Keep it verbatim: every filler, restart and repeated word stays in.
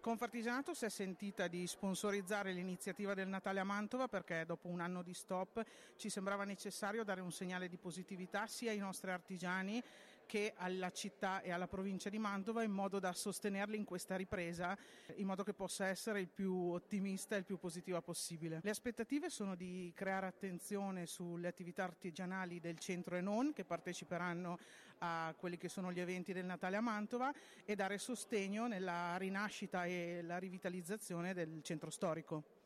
Confartigianato si è sentita di sponsorizzare l'iniziativa del Natale a Mantova perché dopo un anno di stop ci sembrava necessario dare un segnale di positività sia ai nostri artigiani che alla città e alla provincia di Mantova, in modo da sostenerli in questa ripresa, in modo che possa essere il più ottimista e il più positiva possibile. Le aspettative sono di creare attenzione sulle attività artigianali del centro e non, che parteciperanno a quelli che sono gli eventi del Natale a Mantova, e dare sostegno nella rinascita e la rivitalizzazione del centro storico.